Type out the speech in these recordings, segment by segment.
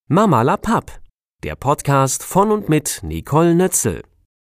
Mama la Papp, der Podcast von und mit Nicole Nötzel.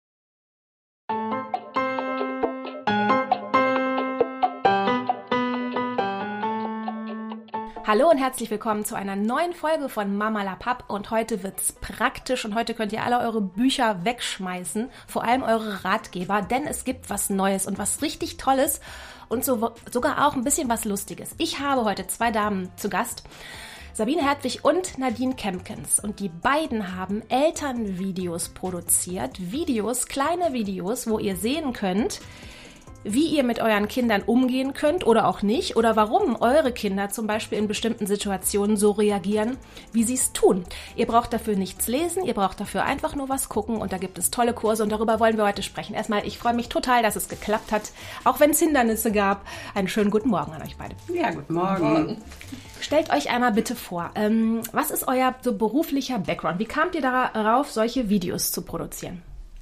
Hallo und herzlich willkommen zu einer neuen Folge von Mama la Papp und heute wird's praktisch und heute könnt ihr alle eure Bücher wegschmeißen, vor allem eure Ratgeber, denn es gibt was Neues und was richtig Tolles und sogar auch ein bisschen was Lustiges. Ich habe heute zwei Damen zu Gast, Sabine Hertwig und Nadine Kempkens, und die beiden haben Elternvideos produziert, kleine Videos, wo ihr sehen könnt, wie ihr mit euren Kindern umgehen könnt oder auch nicht oder warum eure Kinder zum Beispiel in bestimmten Situationen so reagieren, wie sie es tun. Ihr braucht dafür nichts lesen, ihr braucht dafür einfach nur was gucken und da gibt es tolle Kurse und darüber wollen wir heute sprechen. Erstmal, ich freue mich total, dass es geklappt hat, auch wenn es Hindernisse gab. Einen schönen guten Morgen an euch beide. Ja, guten Morgen. Stellt euch einmal bitte vor, was ist euer so beruflicher Background? Wie kamt ihr darauf, solche Videos zu produzieren?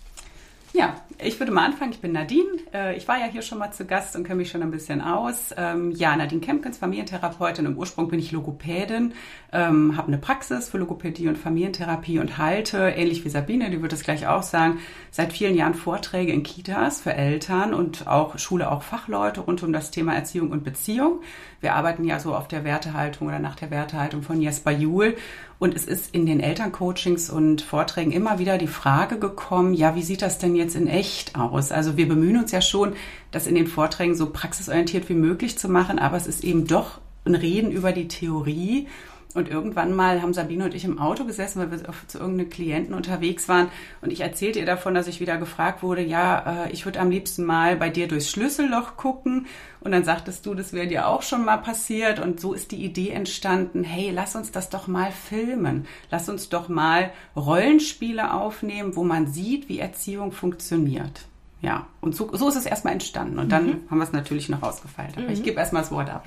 Ja, ich würde mal anfangen. Ich bin Nadine. Ich war ja hier schon mal zu Gast und kenne mich schon ein bisschen aus. Nadine Kempkens, Familientherapeutin. Im Ursprung bin ich Logopädin, habe eine Praxis für Logopädie und Familientherapie und halte, ähnlich wie Sabine, die wird es gleich auch sagen, seit vielen Jahren Vorträge in Kitas für Eltern und auch Schule, auch Fachleute rund um das Thema Erziehung und Beziehung. Wir arbeiten ja so auf der Wertehaltung oder nach der Wertehaltung von Jesper Juhl. Und es ist in den Elterncoachings und Vorträgen immer wieder die Frage gekommen, ja, wie sieht das denn jetzt in echt aus? Also wir bemühen uns ja schon, das in den Vorträgen so praxisorientiert wie möglich zu machen, aber es ist eben doch ein Reden über die Theorie. Und irgendwann mal haben Sabine und ich im Auto gesessen, weil wir zu irgendeinem Klienten unterwegs waren. Und ich erzählte ihr davon, dass ich wieder gefragt wurde, ich würde am liebsten mal bei dir durchs Schlüsselloch gucken. Und dann sagtest du, das wäre dir auch schon mal passiert. Und so ist die Idee entstanden, hey, lass uns das doch mal filmen. Lass uns doch mal Rollenspiele aufnehmen, wo man sieht, wie Erziehung funktioniert. Ja, und so ist es erstmal entstanden. Und dann haben wir es natürlich noch ausgefeilt. Aber ich gebe erstmal das Wort ab.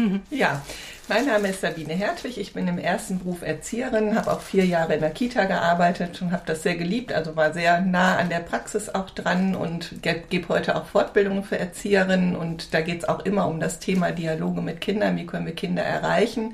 Ja, mein Name ist Sabine Hertwig. Ich bin im ersten Beruf Erzieherin, habe auch 4 Jahre in der Kita gearbeitet und habe das sehr geliebt. Also war sehr nah an der Praxis auch dran und gebe heute auch Fortbildungen für Erzieherinnen. Und da geht es auch immer um das Thema Dialoge mit Kindern. Wie können wir Kinder erreichen?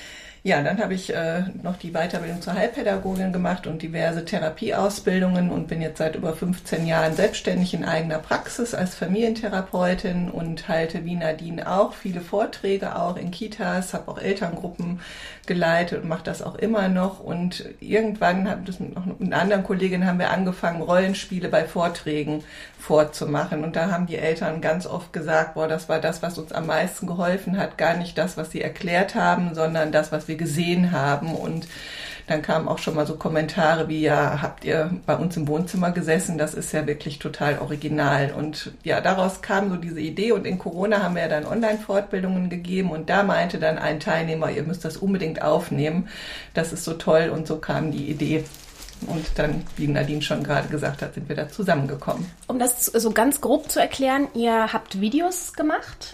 Ja, dann habe ich noch die Weiterbildung zur Heilpädagogin gemacht und diverse Therapieausbildungen und bin jetzt seit über 15 Jahren selbstständig in eigener Praxis als Familientherapeutin und halte wie Nadine auch viele Vorträge auch in Kitas, habe auch Elterngruppen geleitet und mache das auch immer noch. Und irgendwann mit einer anderen Kollegin haben wir angefangen, Rollenspiele bei Vorträgen vorzumachen. Und da haben die Eltern ganz oft gesagt, das war das, was uns am meisten geholfen hat. Gar nicht das, was sie erklärt haben, sondern das, was wir gesehen haben. Und dann kamen auch schon mal so Kommentare wie, ja, habt ihr bei uns im Wohnzimmer gesessen? Das ist ja wirklich total original. Und ja, daraus kam so diese Idee. Und in Corona haben wir ja dann Online-Fortbildungen gegeben. Und da meinte dann ein Teilnehmer, ihr müsst das unbedingt aufnehmen. Das ist so toll. Und so kam die Idee. Und dann, wie Nadine schon gerade gesagt hat, sind wir da zusammengekommen. Um das so ganz grob zu erklären, ihr habt Videos gemacht,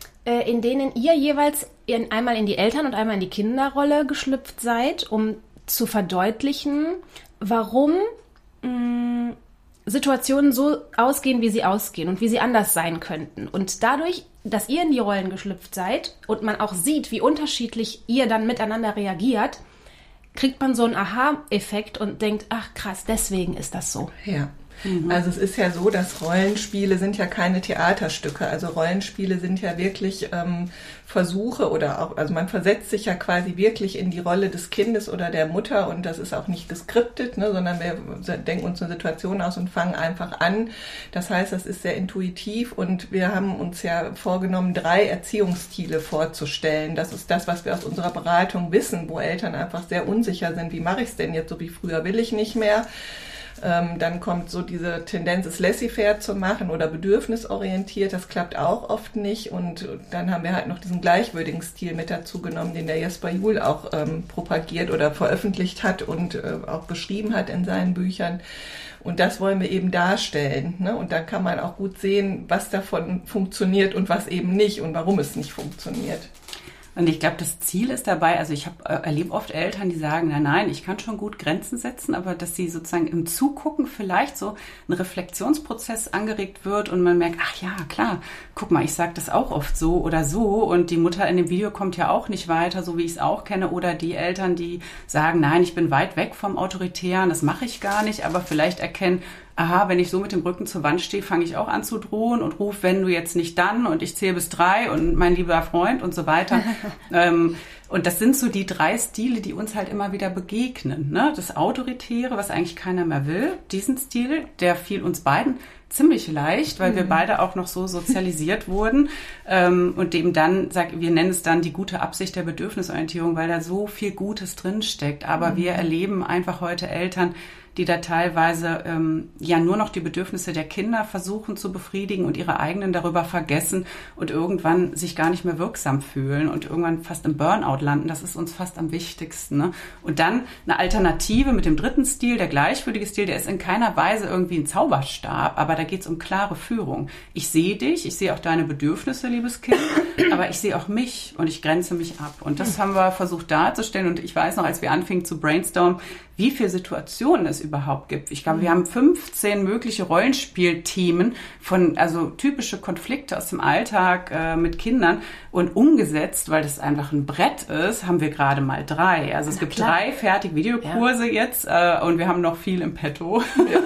in denen ihr jeweils einmal in die Eltern- und einmal in die Kinderrolle geschlüpft seid, um zu verdeutlichen, warum Situationen so ausgehen, wie sie ausgehen und wie sie anders sein könnten. Und dadurch, dass ihr in die Rollen geschlüpft seid und man auch sieht, wie unterschiedlich ihr dann miteinander reagiert, kriegt man so einen Aha-Effekt und denkt, ach krass, deswegen ist das so. Ja. Also es ist ja so, dass Rollenspiele sind ja keine Theaterstücke. Also Rollenspiele sind ja wirklich Versuche oder auch, also man versetzt sich ja quasi wirklich in die Rolle des Kindes oder der Mutter und das ist auch nicht geskriptet, sondern wir denken uns eine Situation aus und fangen einfach an. Das heißt, das ist sehr intuitiv und wir haben uns ja vorgenommen, 3 Erziehungsstile vorzustellen. Das ist das, was wir aus unserer Beratung wissen, wo Eltern einfach sehr unsicher sind. Wie mache ich es denn jetzt? So wie früher will ich nicht mehr. Dann kommt so diese Tendenz, es laissez-faire zu machen oder bedürfnisorientiert. Das klappt auch oft nicht. Und dann haben wir halt noch diesen gleichwürdigen Stil mit dazu genommen, den der Jesper Juhl auch propagiert oder veröffentlicht hat und auch beschrieben hat in seinen Büchern. Und das wollen wir eben darstellen. Und dann kann man auch gut sehen, was davon funktioniert und was eben nicht und warum es nicht funktioniert. Und ich glaube, das Ziel ist dabei, also ich erlebe oft Eltern, die sagen, nein, ich kann schon gut Grenzen setzen, aber dass sie sozusagen im Zugucken vielleicht so ein Reflexionsprozess angeregt wird und man merkt, ach ja, klar, guck mal, ich sage das auch oft so oder so und die Mutter in dem Video kommt ja auch nicht weiter, so wie ich es auch kenne, oder die Eltern, die sagen, nein, ich bin weit weg vom Autoritären, das mache ich gar nicht, aber vielleicht erkennen, aha, wenn ich so mit dem Rücken zur Wand stehe, fange ich auch an zu drohen und rufe, wenn du jetzt nicht dann und ich zähle bis 3 und mein lieber Freund und so weiter. Und das sind so die 3 Stile, die uns halt immer wieder begegnen. Ne? Das Autoritäre, was eigentlich keiner mehr will, diesen Stil, der fiel uns beiden ziemlich leicht, weil wir beide auch noch so sozialisiert wurden und dem dann, wir nennen es dann die gute Absicht der Bedürfnisorientierung, weil da so viel Gutes drinsteckt. Aber wir erleben einfach heute Eltern, die da teilweise nur noch die Bedürfnisse der Kinder versuchen zu befriedigen und ihre eigenen darüber vergessen und irgendwann sich gar nicht mehr wirksam fühlen und irgendwann fast im Burnout landen. Das ist uns fast am wichtigsten. Ne? Und dann eine Alternative mit dem 3. Stil, der gleichwürdige Stil, der ist in keiner Weise irgendwie ein Zauberstab, aber da geht es um klare Führung. Ich sehe dich, ich sehe auch deine Bedürfnisse, liebes Kind, aber ich sehe auch mich und ich grenze mich ab. Und das haben wir versucht darzustellen und ich weiß noch, als wir anfingen zu brainstormen, wie viele Situationen es überhaupt gibt. Ich glaube, wir haben 15 mögliche Rollenspielthemen also typische Konflikte aus dem Alltag mit Kindern und umgesetzt, weil das einfach ein Brett ist, haben wir gerade mal 3. Also es gibt 3 fertige Videokurse jetzt und wir haben noch viel im Petto. Ja.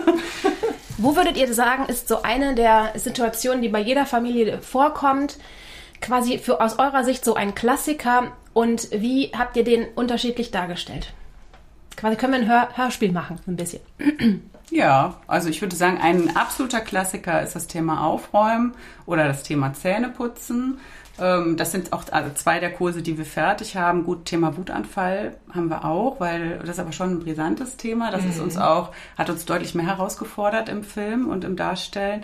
Wo würdet ihr sagen, ist so eine der Situationen, die bei jeder Familie vorkommt, quasi aus eurer Sicht so ein Klassiker und wie habt ihr den unterschiedlich dargestellt? Quasi können wir ein Hörspiel machen, ein bisschen. Ja, also ich würde sagen, ein absoluter Klassiker ist das Thema Aufräumen oder das Thema Zähneputzen. Das sind auch 2 der Kurse, die wir fertig haben. Gut, Thema Wutanfall haben wir auch, weil das ist aber schon ein brisantes Thema. Das ist hat uns deutlich mehr herausgefordert im Film und im Darstellen.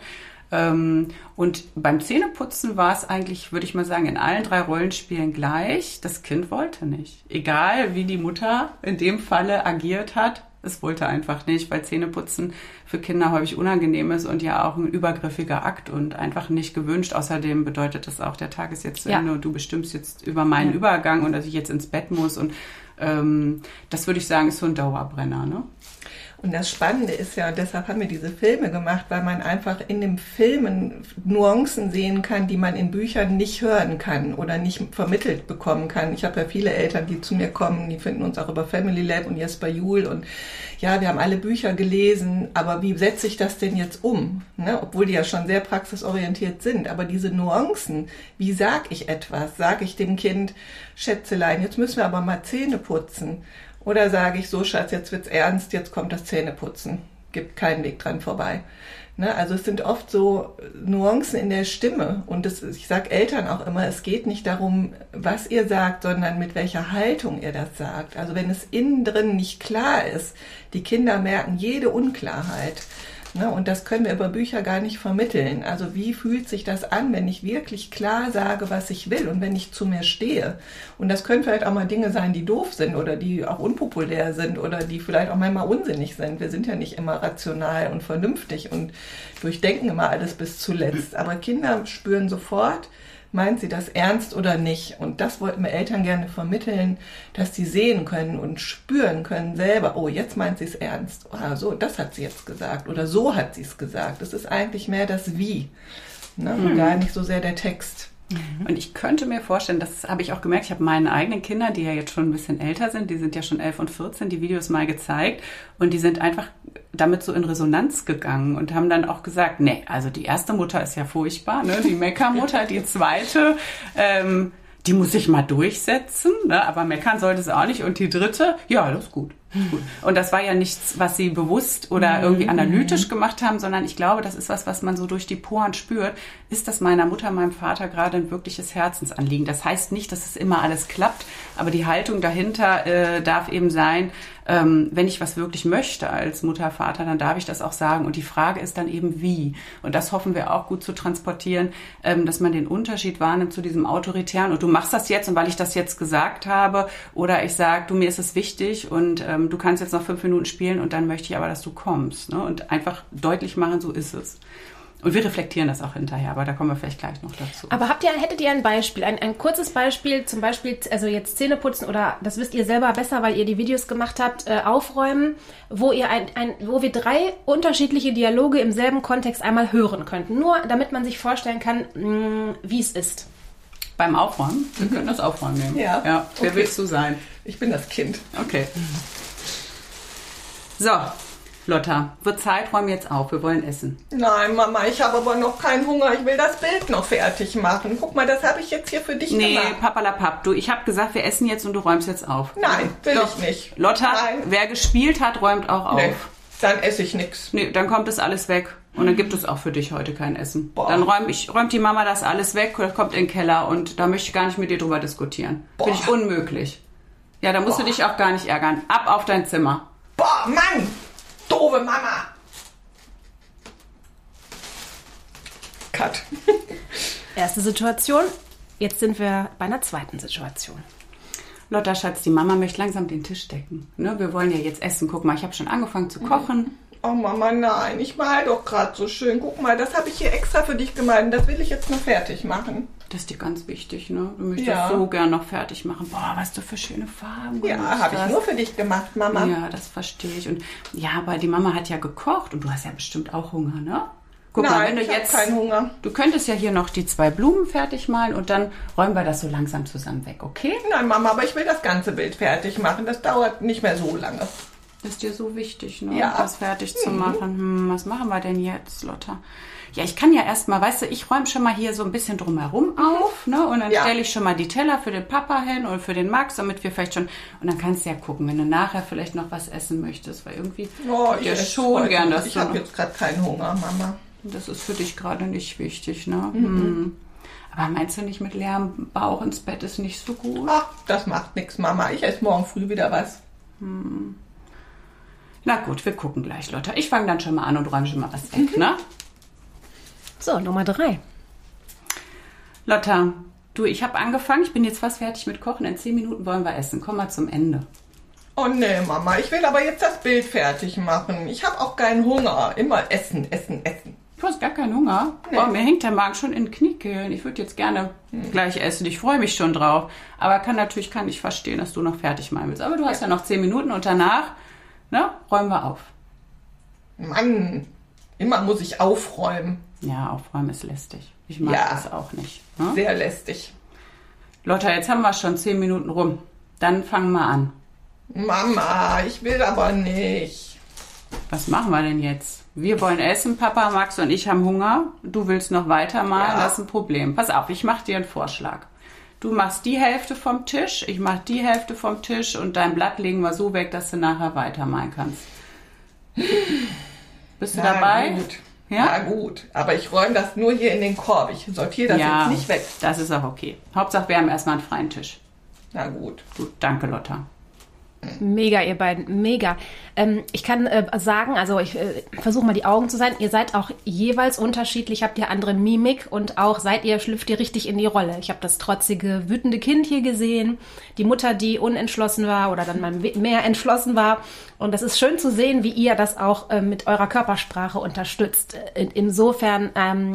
Und beim Zähneputzen war es eigentlich, würde ich mal sagen, in allen 3 Rollenspielen gleich. Das Kind wollte nicht. Egal, wie die Mutter in dem Falle agiert hat, es wollte einfach nicht, weil Zähneputzen für Kinder häufig unangenehm ist und ja auch ein übergriffiger Akt und einfach nicht gewünscht. Außerdem bedeutet das auch, der Tag ist jetzt zu Ende und du bestimmst jetzt über meinen Übergang und dass ich jetzt ins Bett muss. Und das würde ich sagen, ist so ein Dauerbrenner, ne? Und das Spannende ist ja, und deshalb haben wir diese Filme gemacht, weil man einfach in den Filmen Nuancen sehen kann, die man in Büchern nicht hören kann oder nicht vermittelt bekommen kann. Ich habe ja viele Eltern, die zu mir kommen, die finden uns auch über Family Lab und Jesper Juhl und ja, wir haben alle Bücher gelesen, aber wie setze ich das denn jetzt um? Ne? Obwohl die ja schon sehr praxisorientiert sind, aber diese Nuancen, wie sage ich etwas? Sage ich dem Kind, Schätzelein, jetzt müssen wir aber mal Zähne putzen? Oder sage ich so, Schatz, jetzt wird's ernst, jetzt kommt das Zähneputzen. Gibt keinen Weg dran vorbei. Ne? Also es sind oft so Nuancen in der Stimme. Und ich sage Eltern auch immer, es geht nicht darum, was ihr sagt, sondern mit welcher Haltung ihr das sagt. Also wenn es innen drin nicht klar ist, die Kinder merken jede Unklarheit. Ne, und das können wir über Bücher gar nicht vermitteln. Also wie fühlt sich das an, wenn ich wirklich klar sage, was ich will und wenn ich zu mir stehe? Und das können vielleicht auch mal Dinge sein, die doof sind oder die auch unpopulär sind oder die vielleicht auch manchmal unsinnig sind. Wir sind ja nicht immer rational und vernünftig und durchdenken immer alles bis zuletzt. Aber Kinder spüren sofort, meint sie das ernst oder nicht? Und das wollten wir Eltern gerne vermitteln, dass sie sehen können und spüren können selber, oh, jetzt meint sie es ernst. Ah, so, das hat sie jetzt gesagt oder so hat sie es gesagt. Es ist eigentlich mehr das Wie, ne? Und gar nicht so sehr der Text. Und ich könnte mir vorstellen, das habe ich auch gemerkt, ich habe meinen eigenen Kindern, die ja jetzt schon ein bisschen älter sind, die sind ja schon 11 und 14, die Videos mal gezeigt und die sind einfach damit so in Resonanz gegangen und haben dann auch gesagt, nee, also die erste Mutter ist ja furchtbar, ne? Die Meckermutter, die zweite, die muss sich mal durchsetzen, ne? Aber meckern sollte es auch nicht und die dritte, ja, das ist gut. Und das war ja nichts, was sie bewusst oder irgendwie analytisch gemacht haben, sondern ich glaube, das ist was man so durch die Poren spürt. Ist das meiner Mutter, meinem Vater gerade ein wirkliches Herzensanliegen? Das heißt nicht, dass es immer alles klappt, aber die Haltung dahinter darf eben sein, wenn ich was wirklich möchte als Mutter, Vater, dann darf ich das auch sagen. Und die Frage ist dann eben wie. Und das hoffen wir auch gut zu transportieren, dass man den Unterschied wahrnimmt zu diesem Autoritären. Und du machst das jetzt und weil ich das jetzt gesagt habe oder ich sage, du, mir ist es wichtig und du kannst jetzt noch 5 Minuten spielen und dann möchte ich aber, dass du kommst. Ne? Und einfach deutlich machen, so ist es. Und wir reflektieren das auch hinterher, aber da kommen wir vielleicht gleich noch dazu. Aber hättet ihr ein Beispiel, ein kurzes Beispiel, zum Beispiel, also jetzt Zähne putzen oder das wisst ihr selber besser, weil ihr die Videos gemacht habt, aufräumen, wo ihr wo wir 3 unterschiedliche Dialoge im selben Kontext einmal hören könnten. Nur damit man sich vorstellen kann, wie es ist. Beim Aufräumen? Wir können das Aufräumen nehmen. Ja. Wer willst du sein? Ich bin das Kind. Okay. So, Lotta, wird Zeit, räum jetzt auf. Wir wollen essen. Nein, Mama, ich habe aber noch keinen Hunger. Ich will das Bild noch fertig machen. Guck mal, das habe ich jetzt hier für dich gemacht. Nee, Papalapap, du, ich habe gesagt, wir essen jetzt und du räumst jetzt auf. Nein, will Doch. ich nicht. Lotta, Nein. wer gespielt hat, räumt auch auf. Nee, dann esse ich nichts. Nee, dann kommt das alles weg. Und dann gibt es auch für dich heute kein Essen. Boah. Dann räumt die Mama das alles weg, das kommt in den Keller und da möchte ich gar nicht mit dir drüber diskutieren. Boah. Finde ich unmöglich. Ja, da musst du dich auch gar nicht ärgern. Ab auf dein Zimmer. Boah, Mann! Doofe Mama! Cut. Erste Situation, jetzt sind wir bei einer zweiten Situation. Lotta, Schatz, die Mama möchte langsam den Tisch decken. Ne, wir wollen ja jetzt essen. Guck mal, ich habe schon angefangen zu kochen. Oh Mama, nein, ich mal doch gerade so schön. Guck mal, das habe ich hier extra für dich gemalt. Das will ich jetzt noch fertig machen. Das ist dir ganz wichtig, ne? Du möchtest Ja. so gern noch fertig machen. Boah, was du für schöne Farben Ja, gemacht habe ich hast. nur für dich gemacht, Mama. Ja, das verstehe ich. Und ja, aber die Mama hat ja gekocht und du hast ja bestimmt auch Hunger, ne? Guck Nein, mal, wenn du ich hab jetzt keinen Hunger. Du könntest ja hier noch die 2 Blumen fertig malen und dann räumen wir das so langsam zusammen weg, okay? Nein, Mama, aber ich will das ganze Bild fertig machen. Das dauert nicht mehr so lange. Das ist dir so wichtig, ne? Ja. Das fertig zu machen. Was machen wir denn jetzt, Lotta? Ja, ich kann ja erstmal, weißt du, ich räume schon mal hier so ein bisschen drumherum auf, ne? Und dann Ja. stelle ich schon mal die Teller für den Papa hin und für den Max, damit wir vielleicht schon... Und dann kannst du ja gucken, wenn du nachher vielleicht noch was essen möchtest, weil irgendwie... Ich ja esse schon heute gern, nicht. dass Ich du habe noch- jetzt gerade keinen Hunger, Mama. Das ist für dich gerade nicht wichtig, ne? Aber meinst du nicht, mit leerem Bauch ins Bett ist nicht so gut? Ach, das macht nichts, Mama. Ich esse morgen früh wieder was. Na gut, wir gucken gleich, Lotta. Ich fange dann schon mal an und räume schon mal was weg, ne? So, Nummer 3. Lotta, du, ich habe angefangen. Ich bin jetzt fast fertig mit Kochen. In 10 Minuten wollen wir essen. Komm mal zum Ende. Oh nee, Mama, ich will aber jetzt das Bild fertig machen. Ich habe auch keinen Hunger. Immer essen, essen, essen. Du hast gar keinen Hunger? Nee. Boah, mir hängt der Magen schon in den Kniekehlen. Ich würde jetzt gerne gleich essen. Ich freue mich schon drauf. Aber kann ich verstehen, dass du noch fertig machen willst. Aber du hast ja noch 10 Minuten und danach, ne, räumen wir auf. Mann, immer muss ich aufräumen. Ja, aufräumen ist lästig. Ich mag Ja. das auch nicht. Ne? Sehr lästig. Lotta, jetzt haben wir schon 10 Minuten rum. Dann fangen wir an. Mama, ich will aber nicht. Was machen wir denn jetzt? Wir wollen essen, Papa, Max und ich haben Hunger. Du willst noch weitermalen, Ja. das ist ein Problem. Pass auf, ich mache dir einen Vorschlag. Du machst die Hälfte vom Tisch, ich mache die Hälfte vom Tisch und dein Blatt legen wir so weg, dass du nachher weitermalen kannst. Bist du dabei? Gut. Ja? Na gut, aber ich räume das nur hier in den Korb. Ich sortiere das Ja, jetzt nicht weg. das ist auch okay. Hauptsache, wir haben erstmal einen freien Tisch. Na gut. Gut, danke, Lotta. Mega, ihr beiden, mega. Ich kann sagen, also ich versuche mal die Augen zu sein, ihr seid auch jeweils unterschiedlich, habt ihr andere Mimik und auch schlüpft ihr richtig in die Rolle. Ich habe das trotzige, wütende Kind hier gesehen, die Mutter, die unentschlossen war oder dann mal mehr entschlossen war. Und das ist schön zu sehen, wie ihr das auch mit eurer Körpersprache unterstützt. Insofern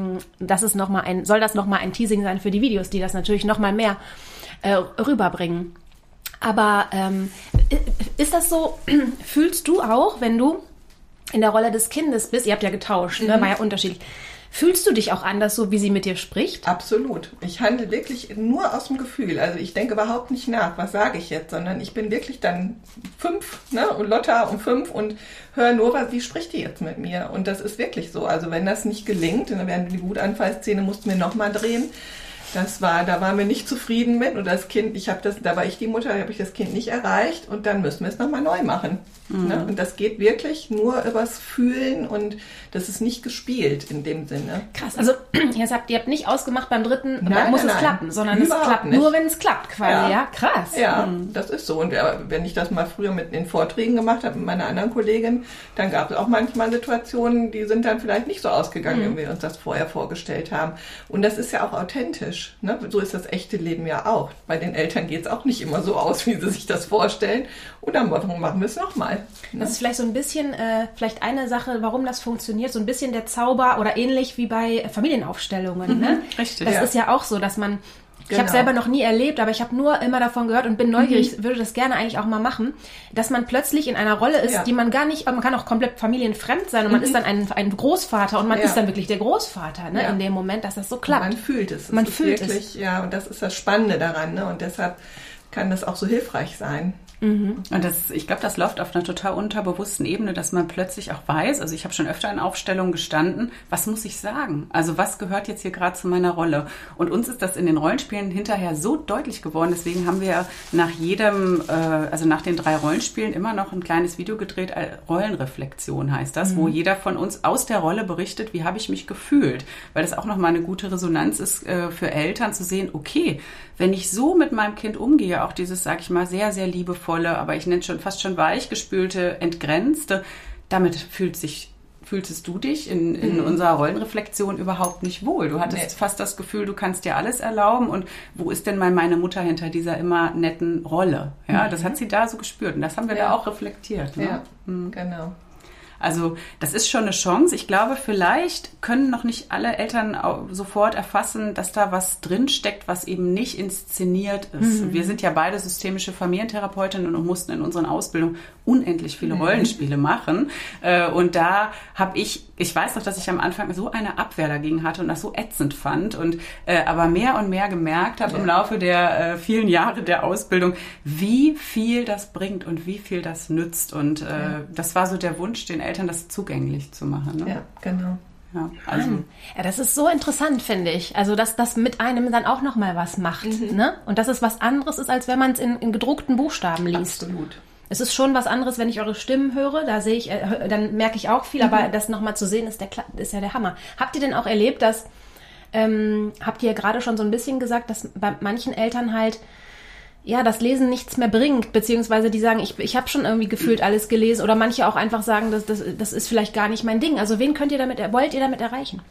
soll das nochmal ein Teasing sein für die Videos, die das natürlich nochmal mehr rüberbringen. Aber ist das so, fühlst du auch, wenn du in der Rolle des Kindes bist, ihr habt ja getauscht, ne, war ja unterschiedlich, fühlst du dich auch anders, so wie sie mit dir spricht? Absolut. Ich handle wirklich nur aus dem Gefühl. Also ich denke überhaupt nicht nach, was sage ich jetzt, sondern ich bin wirklich dann 5, ne, und Lotta um 5 und höre nur, wie spricht die jetzt mit mir? Und das ist wirklich so. Also wenn das nicht gelingt, dann werden die Wutanfallszene, mussten wir nochmal drehen. Da waren wir nicht zufrieden mit und das Kind, da war ich die Mutter, da habe ich das Kind nicht erreicht und dann müssen wir es nochmal neu machen. Ne? Und das geht wirklich nur übers Fühlen und das ist nicht gespielt in dem Sinne. Krass, also ihr habt nicht ausgemacht beim dritten, Nein, muss nein, es nein. klappen, sondern Überhaupt es klappt nicht. nur, wenn es klappt quasi, ja? Krass. Ja, das ist so. Und wenn ich das mal früher mit den Vorträgen gemacht habe mit meiner anderen Kollegin, dann gab es auch manchmal Situationen, die sind dann vielleicht nicht so ausgegangen, wie wir uns das vorher vorgestellt haben. Und das ist ja auch authentisch. realistisch. Ne? So ist das echte Leben ja auch. Bei den Eltern geht es auch nicht immer so aus, wie sie sich das vorstellen. Und dann machen wir es nochmal. Ne? Das ist vielleicht so ein bisschen, vielleicht eine Sache, warum das funktioniert, so ein bisschen der Zauber oder ähnlich wie bei Familienaufstellungen. Ne? Richtig. Das ist ja auch so, dass man... Ich habe es selber noch nie erlebt, aber ich habe nur immer davon gehört und bin neugierig, würde das gerne eigentlich auch mal machen, dass man plötzlich in einer Rolle ist, die man gar nicht, man kann auch komplett familienfremd sein und man ist dann ein Großvater und man ist dann wirklich der Großvater, ne, in dem Moment, dass das so klappt. Man fühlt es. Man fühlt es. Ja, und das ist das Spannende daran, ne? Und deshalb kann das auch so hilfreich sein. Und ich glaube, das läuft auf einer total unterbewussten Ebene, dass man plötzlich auch weiß, also ich habe schon öfter in Aufstellungen gestanden, was muss ich sagen? Also was gehört jetzt hier gerade zu meiner Rolle? Und uns ist das in den Rollenspielen hinterher so deutlich geworden, deswegen haben wir nach nach den 3 Rollenspielen immer noch ein kleines Video gedreht, Rollenreflexion heißt das, wo jeder von uns aus der Rolle berichtet, wie habe ich mich gefühlt? Weil das auch nochmal eine gute Resonanz ist für Eltern zu sehen, okay, wenn ich so mit meinem Kind umgehe, auch dieses, sag ich mal, sehr, sehr liebevolle, aber ich nenne es fast schon weichgespülte, entgrenzte, damit fühltest du dich in unserer Rollenreflexion überhaupt nicht wohl. Du hattest fast das Gefühl, du kannst dir alles erlauben und wo ist denn mal meine Mutter hinter dieser immer netten Rolle? Ja, das hat sie da so gespürt und das haben wir da auch reflektiert. Ne? Ja, genau. Also das ist schon eine Chance. Ich glaube, vielleicht können noch nicht alle Eltern sofort erfassen, dass da was drinsteckt, was eben nicht inszeniert ist. Wir sind ja beide systemische Familientherapeutinnen und mussten in unseren Ausbildungen unendlich viele Rollenspiele machen. Und da habe ich weiß noch, dass ich am Anfang so eine Abwehr dagegen hatte und das so ätzend fand und aber mehr und mehr gemerkt habe im Laufe der vielen Jahre der Ausbildung, wie viel das bringt und wie viel das nützt. Und das war so der Wunsch, den Eltern das zugänglich zu machen. Ne? Ja, genau. Ja, also. Ja, das ist so interessant, finde ich. Also, dass das mit einem dann auch nochmal was macht. Ne? Und dass es was anderes ist, als wenn man es in gedruckten Buchstaben liest. Absolut. Es ist schon was anderes, wenn ich eure Stimmen höre. Da sehe ich, dann merke ich auch viel. Aber das nochmal zu sehen, ist ja der Hammer. Habt ihr denn auch erlebt, dass, habt ihr ja gerade schon so ein bisschen gesagt, dass bei manchen Eltern halt, ja, das Lesen nichts mehr bringt, beziehungsweise die sagen, ich habe schon irgendwie gefühlt alles gelesen oder manche auch einfach sagen, das ist vielleicht gar nicht mein Ding. Also wen wollt ihr damit erreichen?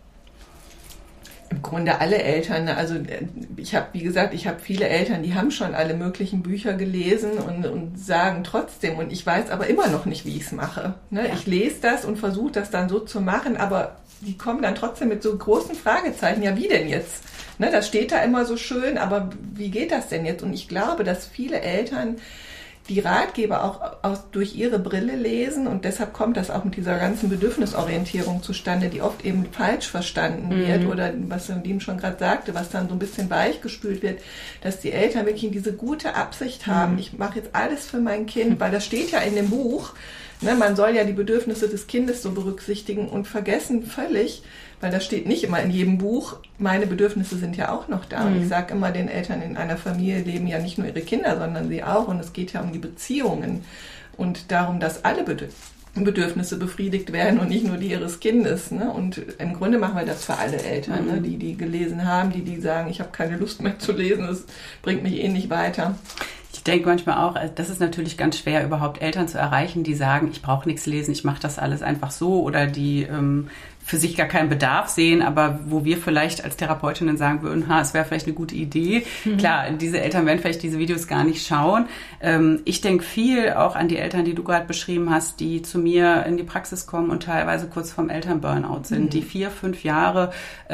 Im Grunde alle Eltern. Also ich habe viele Eltern, die haben schon alle möglichen Bücher gelesen und sagen trotzdem, und ich weiß aber immer noch nicht, wie ich es mache. Ne? Ja. Ich lese das und versuche das dann so zu machen, aber die kommen dann trotzdem mit so großen Fragezeichen. Ja, wie denn jetzt? Ne, das steht da immer so schön, aber wie geht das denn jetzt? Und ich glaube, dass viele Eltern die Ratgeber auch durch ihre Brille lesen und deshalb kommt das auch mit dieser ganzen Bedürfnisorientierung zustande, die oft eben falsch verstanden wird oder was Nadine schon gerade sagte, was dann so ein bisschen weichgespült wird, dass die Eltern wirklich diese gute Absicht haben, ich mache jetzt alles für mein Kind, weil das steht ja in dem Buch, ne, man soll ja die Bedürfnisse des Kindes so berücksichtigen und vergessen völlig, weil das steht nicht immer in jedem Buch, meine Bedürfnisse sind ja auch noch da. Und ich sage immer, den Eltern in einer Familie leben ja nicht nur ihre Kinder, sondern sie auch. Und es geht ja um die Beziehungen und darum, dass alle Bedürfnisse befriedigt werden und nicht nur die ihres Kindes. Ne? Und im Grunde machen wir das für alle Eltern, ne? Die gelesen haben, die sagen, ich habe keine Lust mehr zu lesen, es bringt mich eh nicht weiter. Ich denke manchmal auch, das ist natürlich ganz schwer, überhaupt Eltern zu erreichen, die sagen, ich brauche nichts lesen, ich mache das alles einfach so oder die für sich gar keinen Bedarf sehen, aber wo wir vielleicht als Therapeutinnen sagen würden, es wäre vielleicht eine gute Idee. Klar, diese Eltern werden vielleicht diese Videos gar nicht schauen. Ich denke viel auch an die Eltern, die du gerade beschrieben hast, die zu mir in die Praxis kommen und teilweise kurz vorm Elternburnout sind, die 4-5 Jahre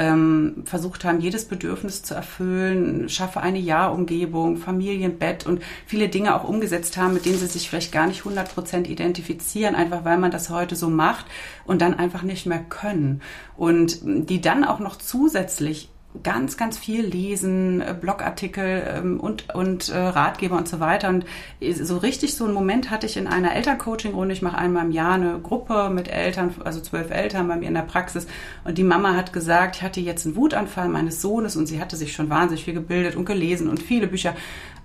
versucht haben, jedes Bedürfnis zu erfüllen, schaffe eine Ja-Umgebung, Familienbett und viele Dinge auch umgesetzt haben, mit denen sie sich vielleicht gar nicht 100% identifizieren, einfach weil man das heute so macht und dann einfach nicht mehr können. Und die dann auch noch zusätzlich ganz, ganz viel lesen, Blogartikel und Ratgeber und so weiter. Und so richtig so einen Moment hatte ich in einer Elterncoaching-Runde. Ich mache einmal im Jahr eine Gruppe mit Eltern, also 12 Eltern bei mir in der Praxis. Und die Mama hat gesagt, ich hatte jetzt einen Wutanfall meines Sohnes und sie hatte sich schon wahnsinnig viel gebildet und gelesen und viele Bücher.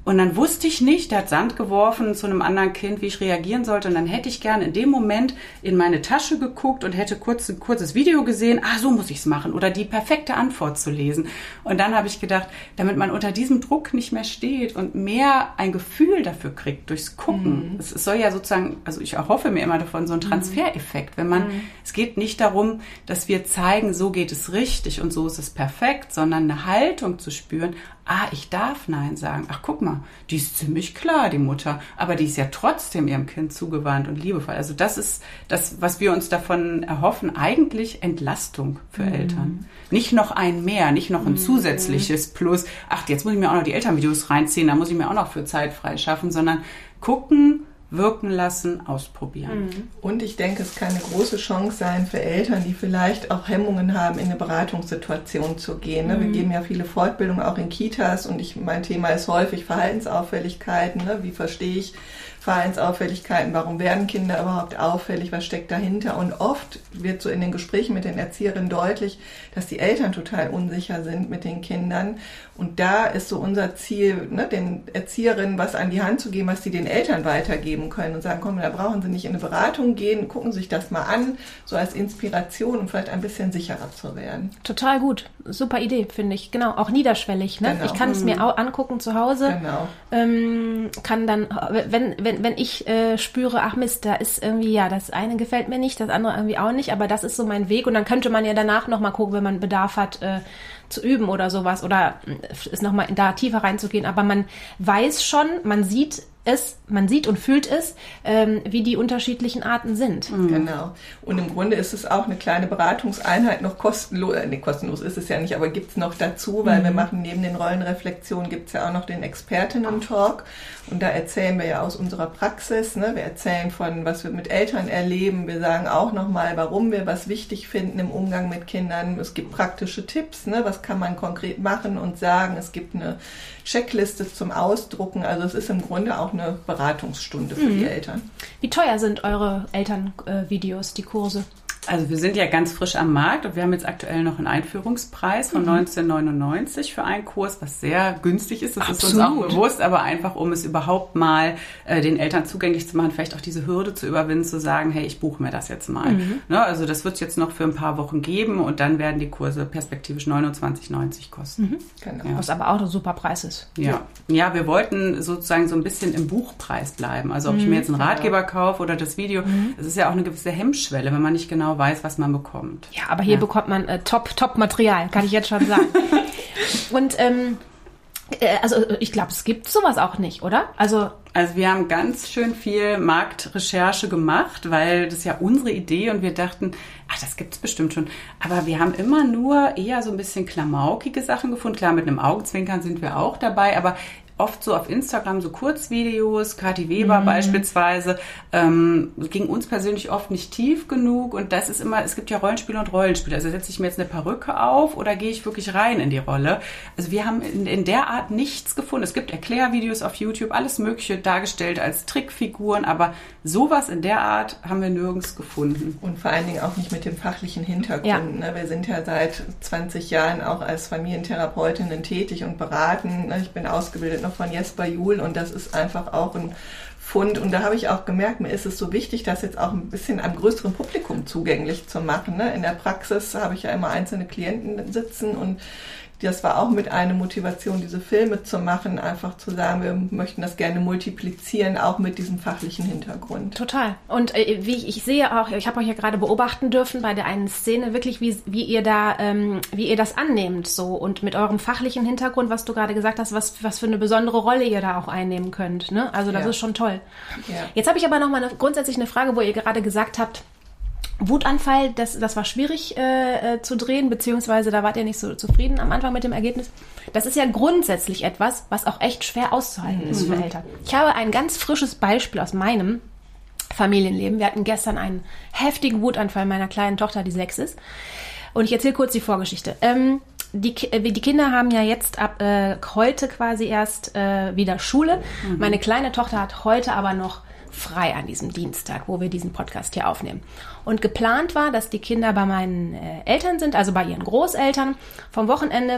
Und dann wusste ich nicht, der hat Sand geworfen zu einem anderen Kind, wie ich reagieren sollte. Und dann hätte ich gerne in dem Moment in meine Tasche geguckt und hätte ein kurzes Video gesehen, so muss ich es machen. Oder die perfekte Antwort zu lesen. Und dann habe ich gedacht, damit man unter diesem Druck nicht mehr steht und mehr ein Gefühl dafür kriegt durchs Gucken. Es soll ja sozusagen, also ich erhoffe mir immer davon, so ein Transfereffekt. Wenn man, es geht nicht darum, dass wir zeigen, so geht es richtig und so ist es perfekt, sondern eine Haltung zu spüren, ich darf Nein sagen. Ach, guck mal, die ist ziemlich klar, die Mutter. Aber die ist ja trotzdem ihrem Kind zugewandt und liebevoll. Also das ist das, was wir uns davon erhoffen, eigentlich Entlastung für Eltern. Nicht noch ein mehr, nicht noch ein zusätzliches Plus. Jetzt muss ich mir auch noch die Elternvideos reinziehen, da muss ich mir auch noch für Zeit freischaffen, sondern gucken, wirken lassen, ausprobieren. Und ich denke, es kann eine große Chance sein für Eltern, die vielleicht auch Hemmungen haben, in eine Beratungssituation zu gehen. Wir geben ja viele Fortbildungen auch in Kitas und mein Thema ist häufig Verhaltensauffälligkeiten. Wie verstehe ich Verhaltensauffälligkeiten? Warum werden Kinder überhaupt auffällig? Was steckt dahinter? Und oft wird so in den Gesprächen mit den Erzieherinnen deutlich, dass die Eltern total unsicher sind mit den Kindern. Und da ist so unser Ziel, den Erzieherinnen was an die Hand zu geben, was sie den Eltern weitergeben können und sagen, komm, da brauchen sie nicht in eine Beratung gehen, gucken sich das mal an, so als Inspiration, um vielleicht ein bisschen sicherer zu werden. Total gut. Super Idee, finde ich. Genau, auch niederschwellig. Ne? Genau. Ich kann es mir auch angucken zu Hause. Genau. Kann dann, wenn ich spüre, ach Mist, da ist irgendwie, das eine gefällt mir nicht, das andere irgendwie auch nicht, aber das ist so mein Weg und dann könnte man ja danach nochmal gucken, wenn man Bedarf hat, zu üben oder sowas oder ist nochmal da tiefer reinzugehen, aber man weiß schon, man sieht und fühlt es, wie die unterschiedlichen Arten sind. Genau. Und im Grunde ist es auch eine kleine Beratungseinheit noch kostenlos. Kostenlos ist es ja nicht, aber gibt es noch dazu, weil wir machen neben den Rollenreflexionen gibt es ja auch noch den Expertinnen-Talk. Und da erzählen wir ja aus unserer Praxis. Wir erzählen von, was wir mit Eltern erleben. Wir sagen auch nochmal, warum wir was wichtig finden im Umgang mit Kindern. Es gibt praktische Tipps. Was kann man konkret machen und sagen. Es gibt eine Checkliste zum Ausdrucken. Also es ist im Grunde auch eine Beratungsstunde für die Eltern. Wie teuer sind eure Elternvideos, die Kurse? Also wir sind ja ganz frisch am Markt und wir haben jetzt aktuell noch einen Einführungspreis von 19,99 für einen Kurs, was sehr günstig ist. Das ist uns auch bewusst, aber einfach, um es überhaupt mal den Eltern zugänglich zu machen, vielleicht auch diese Hürde zu überwinden, zu sagen, hey, ich buche mir das jetzt mal. Also das wird es jetzt noch für ein paar Wochen geben und dann werden die Kurse perspektivisch 29,90 kosten. Genau. Ja. Was aber auch ein super Preis ist. Ja, wir wollten sozusagen so ein bisschen im Buchpreis bleiben. Also ob ich mir jetzt einen Ratgeber kaufe oder das Video, das ist ja auch eine gewisse Hemmschwelle, wenn man nicht genau weiß, was man bekommt. Ja, aber hier bekommt man Top-Material, kann ich jetzt schon sagen. Und also ich glaube, es gibt sowas auch nicht, oder? Also wir haben ganz schön viel Marktrecherche gemacht, weil das ist ja unsere Idee und wir dachten, das gibt's bestimmt schon. Aber wir haben immer nur eher so ein bisschen klamaukige Sachen gefunden. Klar, mit einem Augenzwinkern sind wir auch dabei, aber oft so auf Instagram so Kurzvideos, Kathi Weber beispielsweise, ging uns persönlich oft nicht tief genug und das ist immer, es gibt ja Rollenspiele und Rollenspiele, also setze ich mir jetzt eine Perücke auf oder gehe ich wirklich rein in die Rolle? Also wir haben in der Art nichts gefunden. Es gibt Erklärvideos auf YouTube, alles mögliche dargestellt als Trickfiguren, aber sowas in der Art haben wir nirgends gefunden. Und vor allen Dingen auch nicht mit dem fachlichen Hintergrund. Ja. Wir sind ja seit 20 Jahren auch als Familientherapeutinnen tätig und beraten. Ich bin ausgebildet von Jesper Juhl und das ist einfach auch ein Fund und da habe ich auch gemerkt, mir ist es so wichtig, das jetzt auch ein bisschen am größeren Publikum zugänglich zu machen. In der Praxis habe ich ja immer einzelne Klienten sitzen und das war auch mit einer Motivation, diese Filme zu machen, einfach zu sagen, wir möchten das gerne multiplizieren, auch mit diesem fachlichen Hintergrund. Total. Und wie ich sehe auch, ich habe euch ja gerade beobachten dürfen bei der einen Szene, wirklich, wie ihr das annehmt, so und mit eurem fachlichen Hintergrund, was du gerade gesagt hast, was für eine besondere Rolle ihr da auch einnehmen könnt. Ne? Also das ist schon toll. Ja. Jetzt habe ich aber noch mal grundsätzlich eine Frage, wo ihr gerade gesagt habt, Wutanfall, das war schwierig zu drehen, beziehungsweise da wart ihr nicht so zufrieden am Anfang mit dem Ergebnis. Das ist ja grundsätzlich etwas, was auch echt schwer auszuhalten ist für Eltern. Ich habe ein ganz frisches Beispiel aus meinem Familienleben. Wir hatten gestern einen heftigen Wutanfall meiner kleinen Tochter, die 6 ist. Und ich erzähle kurz die Vorgeschichte. Die Kinder haben ja jetzt ab heute quasi erst wieder Schule. Meine kleine Tochter hat heute aber noch frei an diesem Dienstag, wo wir diesen Podcast hier aufnehmen. Und geplant war, dass die Kinder bei meinen Eltern sind, also bei ihren Großeltern vom Wochenende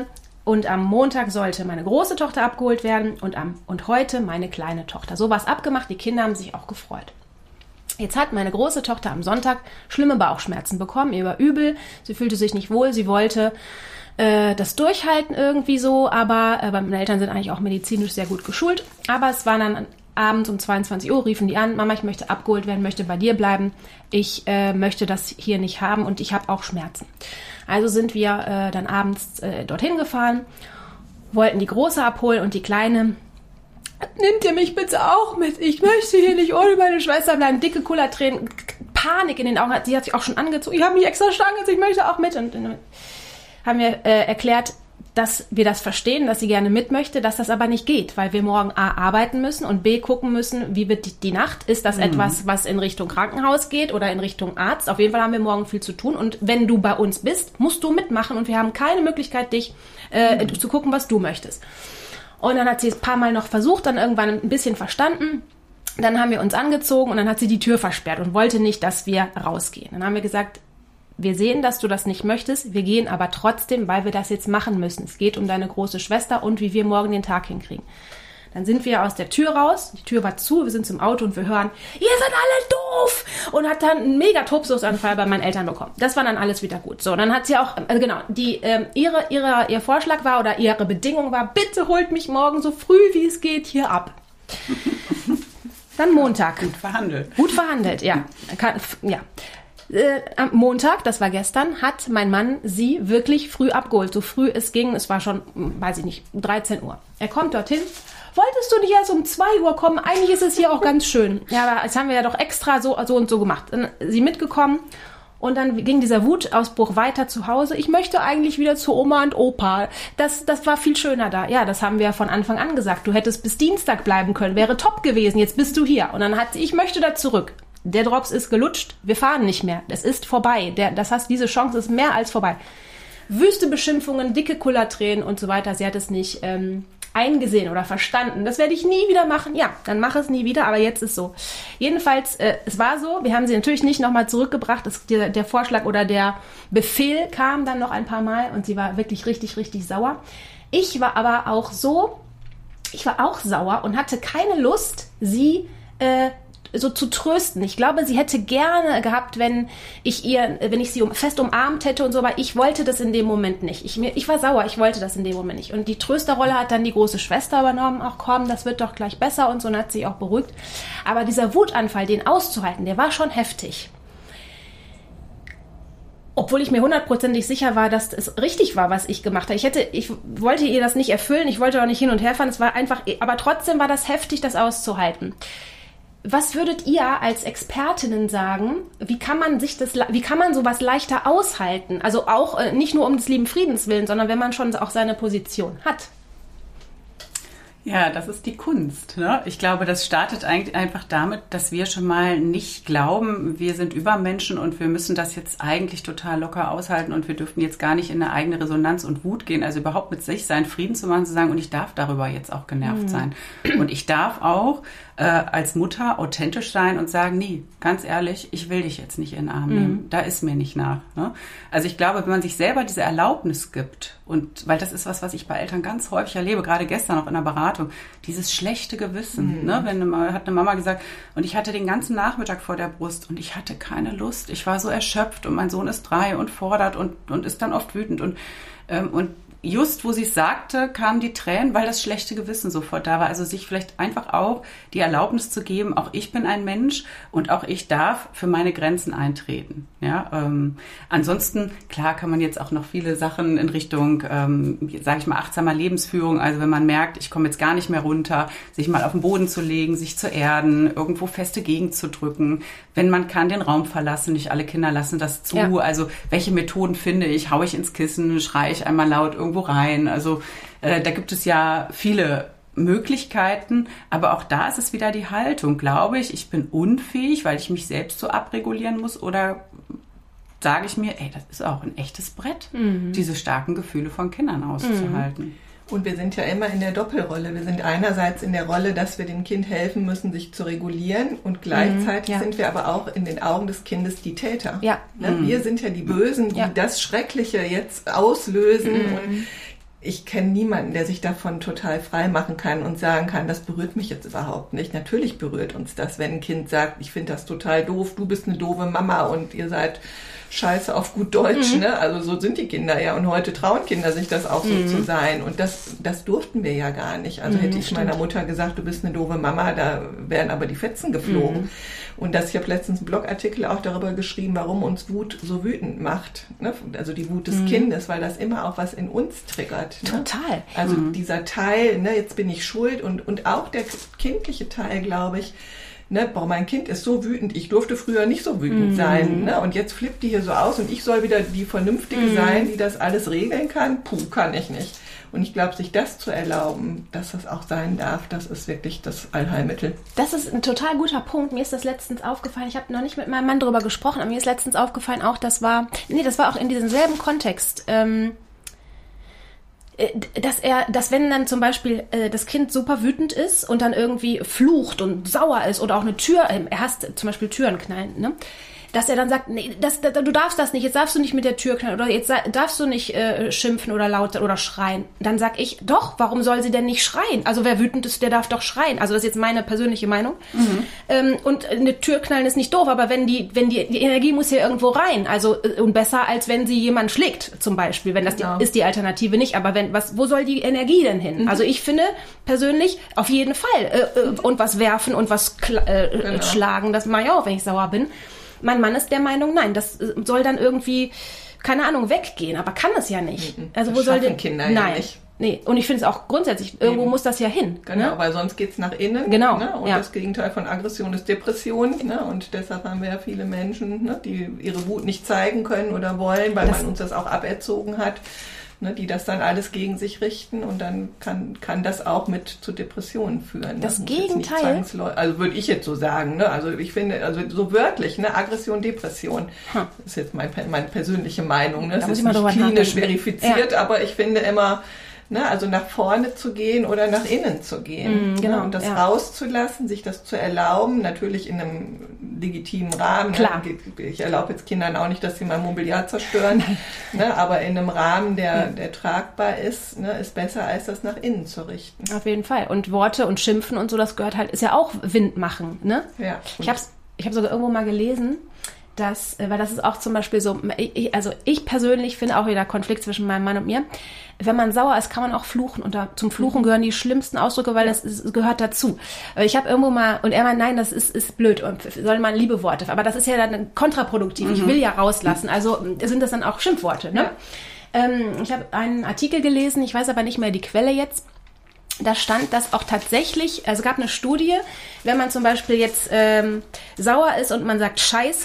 Und am Montag sollte meine große Tochter abgeholt werden und heute meine kleine Tochter. So war es abgemacht, die Kinder haben sich auch gefreut. Jetzt hat meine große Tochter am Sonntag schlimme Bauchschmerzen bekommen, ihr war übel, sie fühlte sich nicht wohl, sie wollte das durchhalten irgendwie so, aber meine Eltern sind eigentlich auch medizinisch sehr gut geschult. Aber es war dann abends um 22 Uhr, riefen die an, Mama, ich möchte abgeholt werden, möchte bei dir bleiben, ich möchte das hier nicht haben und ich habe auch Schmerzen. Also sind wir dann abends dorthin gefahren, wollten die Große abholen und die Kleine, nimmt ihr mich bitte auch mit, ich möchte hier nicht ohne meine Schwester bleiben, dicke Kullertränen, Panik in den Augen, sie hat sich auch schon angezogen, ich habe mich extra stark angezogen, ich möchte auch mit und haben wir erklärt, dass wir das verstehen, dass sie gerne mit möchte, dass das aber nicht geht, weil wir morgen A, arbeiten müssen und B, gucken müssen, wie wird die Nacht, ist das etwas, was in Richtung Krankenhaus geht oder in Richtung Arzt, auf jeden Fall haben wir morgen viel zu tun und wenn du bei uns bist, musst du mitmachen und wir haben keine Möglichkeit, dich zu gucken, was du möchtest. Und dann hat sie es ein paar Mal noch versucht, dann irgendwann ein bisschen verstanden, dann haben wir uns angezogen und dann hat sie die Tür versperrt und wollte nicht, dass wir rausgehen. Dann haben wir gesagt, wir sehen, dass du das nicht möchtest, wir gehen aber trotzdem, weil wir das jetzt machen müssen. Es geht um deine große Schwester und wie wir morgen den Tag hinkriegen. Dann sind wir aus der Tür raus, die Tür war zu, wir sind zum Auto und wir hören, ihr seid alle doof! Und hat dann einen mega Tobsuchtsanfall bei meinen Eltern bekommen. Das war dann alles wieder gut. So, dann hat sie auch, ihr Vorschlag war oder ihre Bedingung war, bitte holt mich morgen so früh wie es geht hier ab. Dann Montag. Gut verhandelt. Gut verhandelt, ja. Am Montag, das war gestern, hat mein Mann sie wirklich früh abgeholt. So früh es ging, es war schon, weiß ich nicht, 13 Uhr. Er kommt dorthin. Wolltest du nicht erst um 2 Uhr kommen? Eigentlich ist es hier auch ganz schön. Ja, aber das haben wir ja doch extra so und so gemacht. Dann ist sie mitgekommen und dann ging dieser Wutausbruch weiter zu Hause. Ich möchte eigentlich wieder zu Oma und Opa. Das war viel schöner da. Ja, das haben wir von Anfang an gesagt. Du hättest bis Dienstag bleiben können. Wäre top gewesen. Jetzt bist du hier. Und dann hat sie, ich möchte da zurück. Der Drops ist gelutscht, wir fahren nicht mehr. Es ist vorbei. Diese Chance ist mehr als vorbei. Wüste Beschimpfungen, dicke Kullertränen und so weiter. Sie hat es nicht eingesehen oder verstanden. Das werde ich nie wieder machen. Ja, dann mach es nie wieder, aber jetzt ist so. Jedenfalls, es war so. Wir haben sie natürlich nicht nochmal zurückgebracht. Der Vorschlag oder der Befehl kam dann noch ein paar Mal und sie war wirklich richtig, richtig sauer. Ich war aber auch sauer und hatte keine Lust, sie so zu trösten. Ich glaube, sie hätte gerne gehabt, wenn ich sie fest umarmt hätte und so, aber ich wollte das in dem Moment nicht. Ich war sauer, ich wollte das in dem Moment nicht. Und die Trösterrolle hat dann die große Schwester übernommen. Ach komm, das wird doch gleich besser und so, und hat sie auch beruhigt. Aber dieser Wutanfall, den auszuhalten, der war schon heftig. Obwohl ich mir 100%ig sicher war, dass es richtig war, was ich gemacht habe. Ich wollte ihr das nicht erfüllen, ich wollte auch nicht hin und her fahren. Es war einfach, aber trotzdem war das heftig, das auszuhalten. Was würdet ihr als Expertinnen sagen? Wie kann man sowas leichter aushalten? Also auch nicht nur um des lieben Friedens willen, sondern wenn man schon auch seine Position hat. Ja, das ist die Kunst. Ne? Ich glaube, das startet eigentlich einfach damit, dass wir schon mal nicht glauben, wir sind Übermenschen und wir müssen das jetzt eigentlich total locker aushalten und wir dürfen jetzt gar nicht in eine eigene Resonanz und Wut gehen. Also überhaupt mit sich seinen Frieden zu machen, zu sagen, und ich darf darüber jetzt auch genervt sein. Und ich darf auch als Mutter authentisch sein und sagen, nee, ganz ehrlich, ich will dich jetzt nicht in den Arm nehmen. Da ist mir nicht nach. Ne? Also ich glaube, wenn man sich selber diese Erlaubnis gibt, und weil das ist was ich bei Eltern ganz häufig erlebe, gerade gestern auch in der Beratung, dieses schlechte Gewissen. Ne? Hat eine Mama gesagt, und ich hatte den ganzen Nachmittag vor der Brust und ich hatte keine Lust. Ich war so erschöpft und mein Sohn ist 3 und fordert und ist dann oft wütend. Und just wo sie es sagte, kamen die Tränen, weil das schlechte Gewissen sofort da war. Also sich vielleicht einfach auch die Erlaubnis zu geben, auch ich bin ein Mensch und auch ich darf für meine Grenzen eintreten. Ja, ansonsten, klar, kann man jetzt auch noch viele Sachen in Richtung, sage ich mal, achtsamer Lebensführung, also wenn man merkt, ich komme jetzt gar nicht mehr runter, sich mal auf den Boden zu legen, sich zu erden, irgendwo feste Gegend zu drücken, wenn man kann, den Raum verlassen, nicht alle Kinder lassen das zu, ja. Also welche Methoden finde ich, haue ich ins Kissen, schreie ich einmal laut irgendwo rein, also da gibt es ja viele Möglichkeiten, aber auch da ist es wieder die Haltung. Glaube ich bin unfähig, weil ich mich selbst so abregulieren muss, oder sage ich mir, das ist auch ein echtes Brett, diese starken Gefühle von Kindern auszuhalten. Und wir sind ja immer in der Doppelrolle. Wir sind einerseits in der Rolle, dass wir dem Kind helfen müssen, sich zu regulieren, und gleichzeitig sind wir aber auch in den Augen des Kindes die Täter. Ja. Wir sind ja die Bösen, die das Schreckliche jetzt auslösen. Und ich kenne niemanden, der sich davon total frei machen kann und sagen kann, das berührt mich jetzt überhaupt nicht. Natürlich berührt uns das, wenn ein Kind sagt, ich finde das total doof, du bist eine doofe Mama und ihr seid scheiße auf gut Deutsch. Ne? Also so sind die Kinder ja und heute trauen Kinder sich das auch so zu sein und das durften wir ja gar nicht. Also hätte ich meiner Mutter gesagt, du bist eine doofe Mama, da wären aber die Fetzen geflogen. Und ich habe letztens einen Blogartikel auch darüber geschrieben, warum uns Wut so wütend macht. Ne? Also die Wut des Kindes, weil das immer auch was in uns triggert. Ne? Total. Also dieser Teil, ne, jetzt bin ich schuld und auch der kindliche Teil, glaube ich, ne, boah, mein Kind ist so wütend, ich durfte früher nicht so wütend sein. Ne? Und jetzt flippt die hier so aus und ich soll wieder die Vernünftige sein, die das alles regeln kann. Kann ich nicht. Und ich glaube, sich das zu erlauben, dass das auch sein darf, das ist wirklich das Allheilmittel. Das ist ein total guter Punkt. Mir ist das letztens aufgefallen. Ich habe noch nicht mit meinem Mann darüber gesprochen, aber mir ist letztens aufgefallen, das war auch in diesem selben Kontext, dass wenn dann zum Beispiel das Kind super wütend ist und dann irgendwie flucht und sauer ist oder auch eine Tür, er hasst zum Beispiel Türen knallen, ne? Dass er dann sagt, nee, du darfst das nicht, jetzt darfst du nicht mit der Tür knallen oder jetzt darfst du nicht schimpfen oder laut oder schreien. Dann sag ich, doch, warum soll sie denn nicht schreien? Also wer wütend ist, der darf doch schreien. Also das ist jetzt meine persönliche Meinung. Und eine Tür knallen ist nicht doof, aber wenn die Energie muss hier irgendwo rein. Also und besser, als wenn sie jemand schlägt, zum Beispiel. Wenn das ist die Alternative nicht. Aber wo soll die Energie denn hin? Also ich finde persönlich auf jeden Fall und was werfen und was schlagen, das mache ich auch, wenn ich sauer bin. Mein Mann ist der Meinung, nein, das soll dann irgendwie, keine Ahnung, weggehen, aber kann es ja nicht. Also das wo soll denn Kinder nein. Ja nicht. Nee, und ich finde es auch grundsätzlich, irgendwo muss das ja hin. Genau, ne? Weil sonst geht's nach innen. Genau. Ne? Und das Gegenteil von Aggression ist Depression. Ne? Und deshalb haben wir ja viele Menschen, ne, die ihre Wut nicht zeigen können oder wollen, weil man uns das auch aberzogen hat. Ne, die das dann alles gegen sich richten und dann kann das auch zu Depressionen führen. Das Gegenteil? Also würde ich jetzt so sagen. Ne? Also ich finde, also so wörtlich, ne? Aggression, Depression. Das ist jetzt meine persönliche Meinung. Ne? Das ist nicht klinisch verifiziert, aber ich finde immer, ne, also nach vorne zu gehen oder nach innen zu gehen. Genau, ne, und das rauszulassen, sich das zu erlauben, natürlich in einem legitimen Rahmen. Klar. Ne, ich erlaube jetzt Kindern auch nicht, dass sie mein Mobiliar zerstören, ne, aber in einem Rahmen, der tragbar ist, ne, ist besser, als das nach innen zu richten. Auf jeden Fall. Und Worte und Schimpfen und so, das gehört halt, ist ja auch Wind machen. Ne? Ja. Ich hab sogar irgendwo mal gelesen, weil das ist auch zum Beispiel so, ich persönlich finde auch wieder Konflikt zwischen meinem Mann und mir. Wenn man sauer ist, kann man auch fluchen und zum Fluchen gehören die schlimmsten Ausdrücke, weil das gehört dazu. Ich habe irgendwo mal, und er meint, nein, das ist blöd und soll man liebe Worte, aber das ist ja dann kontraproduktiv. Ich will ja rauslassen, also sind das dann auch Schimpfworte. Ne? Ja. Ich habe einen Artikel gelesen, ich weiß aber nicht mehr die Quelle jetzt. Da stand, dass auch tatsächlich, also es gab eine Studie, wenn man zum Beispiel jetzt sauer ist und man sagt Scheiße,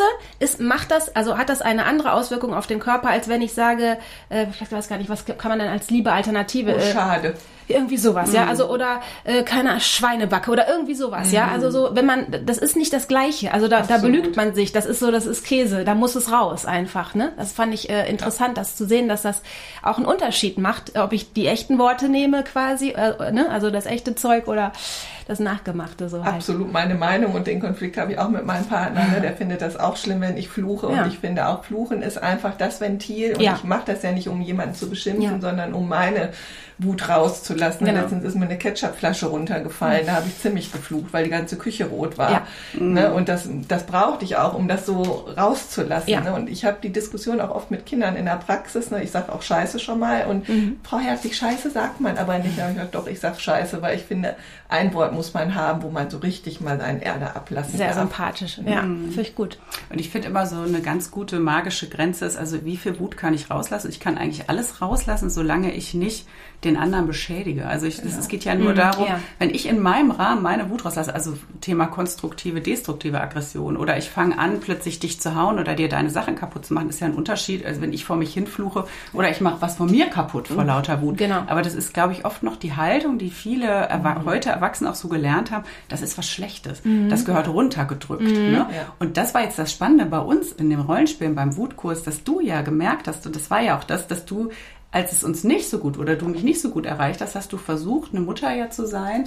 hat das eine andere Auswirkung auf den Körper, als wenn ich sage, ich weiß gar nicht, was kann man denn als Liebe-Alternative? Schade. Irgendwie sowas, ja, also oder keine Schweinebacke oder irgendwie sowas, ja, also so, wenn man, das ist nicht das Gleiche, also da belügt man sich, das ist Käse, da muss es raus einfach, ne, das fand ich interessant, das zu sehen, dass das auch einen Unterschied macht, ob ich die echten Worte nehme quasi, ne, also das echte Zeug oder das Nachgemachte so halt. Absolut meine Meinung und den Konflikt habe ich auch mit meinem Partner, ne? Der findet das auch schlimm, wenn ich fluche und ich finde auch Fluchen ist einfach das Ventil und ich mache das ja nicht, um jemanden zu beschimpfen, sondern um meine Wut rauszulassen. Genau. Letztens ist mir eine Ketchupflasche runtergefallen, da habe ich ziemlich geflucht, weil die ganze Küche rot war. Ja. Ne? Und das brauchte ich auch, um das so rauszulassen. Ja. Ne? Und ich habe die Diskussion auch oft mit Kindern in der Praxis, ne? Ich sage auch Scheiße schon mal und Frau Herzig, Scheiße sagt man aber nicht. Da habe ich gesagt, doch, ich sage Scheiße, weil ich finde, ein Wort muss man haben, wo man so richtig mal seinen Ärger ablassen Sehr darf. Sympathisch, ja, finde ich gut. Und ich finde immer so eine ganz gute magische Grenze ist, also wie viel Wut kann ich rauslassen? Ich kann eigentlich alles rauslassen, solange ich nicht den anderen beschädige. Also es geht ja nur darum, wenn ich in meinem Rahmen meine Wut rauslasse, also Thema konstruktive, destruktive Aggression oder ich fange an, plötzlich dich zu hauen oder dir deine Sachen kaputt zu machen, ist ja ein Unterschied, als wenn ich vor mich hinfluche oder ich mache was von mir kaputt vor lauter Wut. Genau. Aber das ist, glaube ich, oft noch die Haltung, die viele heute Erwachsene auch so gelernt haben, das ist was Schlechtes. Das gehört runtergedrückt. Ne? Ja. Und das war jetzt das Spannende bei uns in dem Rollenspielen beim Wutkurs, dass du ja gemerkt hast, und das war ja auch das, dass du, als es uns nicht so gut oder du mich nicht so gut erreicht hast, hast du versucht, eine Mutter ja zu sein,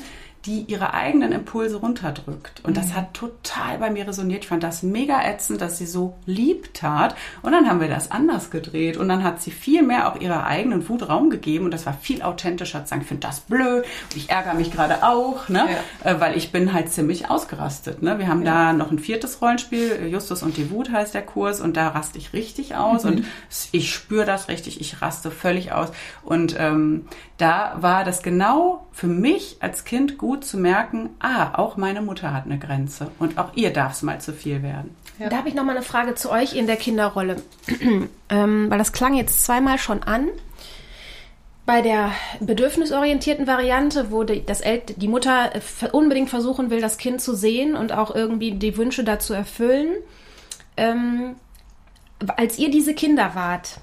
die ihre eigenen Impulse runterdrückt. Und das hat total bei mir resoniert. Ich fand das mega ätzend, dass sie so lieb tat. Und dann haben wir das anders gedreht. Und dann hat sie viel mehr auch ihrer eigenen Wut Raum gegeben. Und das war viel authentischer zu sagen, ich finde das blöd. Und ich ärgere mich gerade auch, ne? Weil ich bin halt ziemlich ausgerastet. Ne? Wir haben da noch ein 4. Rollenspiel, Justus und die Wut heißt der Kurs. Und da raste ich richtig aus. Und ich spüre das richtig. Ich raste völlig aus. Und da war das genau für mich als Kind gut zu merken, auch meine Mutter hat eine Grenze und auch ihr darf es mal zu viel werden. Ja. Da habe ich noch mal eine Frage zu euch in der Kinderrolle, weil das klang jetzt zweimal schon an. Bei der bedürfnisorientierten Variante, wo die Mutter unbedingt versuchen will, das Kind zu sehen und auch irgendwie die Wünsche dazu erfüllen, als ihr diese Kinder wart,